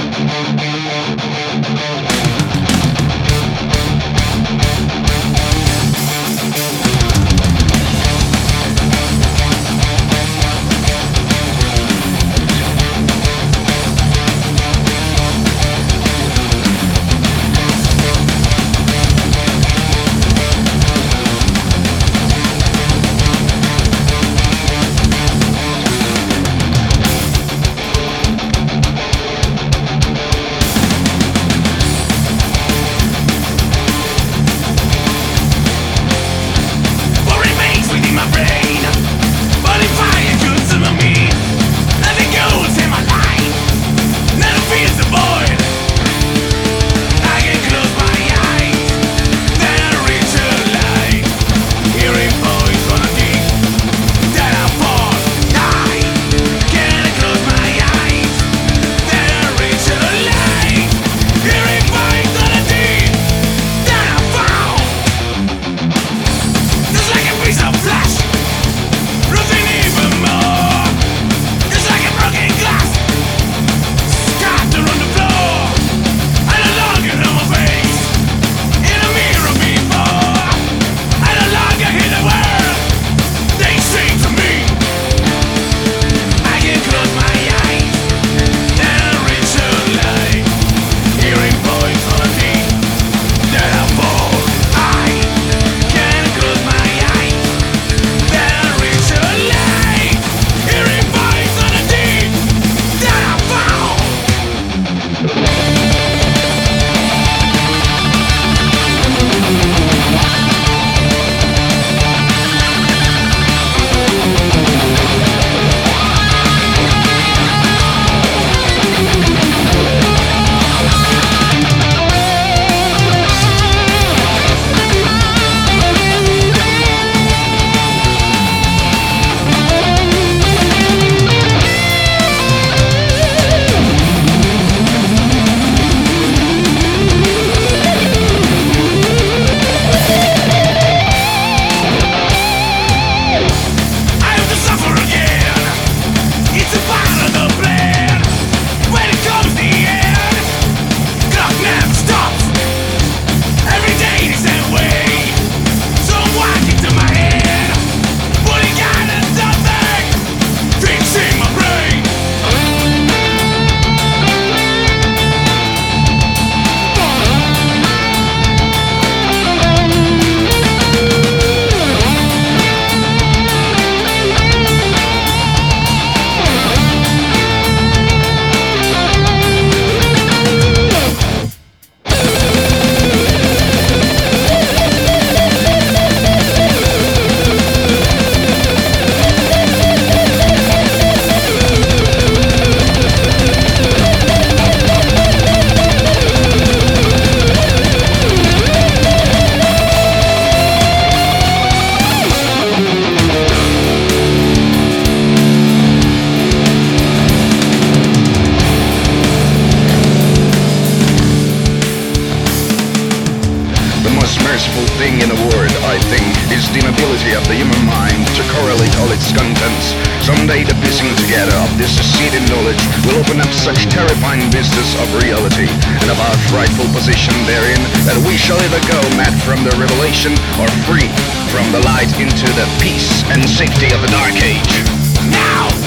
merciful thing in the world, I think, is the inability of the human mind to correlate all its contents. Someday the piecing together of this seeded knowledge will open up such terrifying vistas of reality and of our frightful position therein that we shall either go mad from the revelation or free from the light into the peace and safety of the dark age. Now!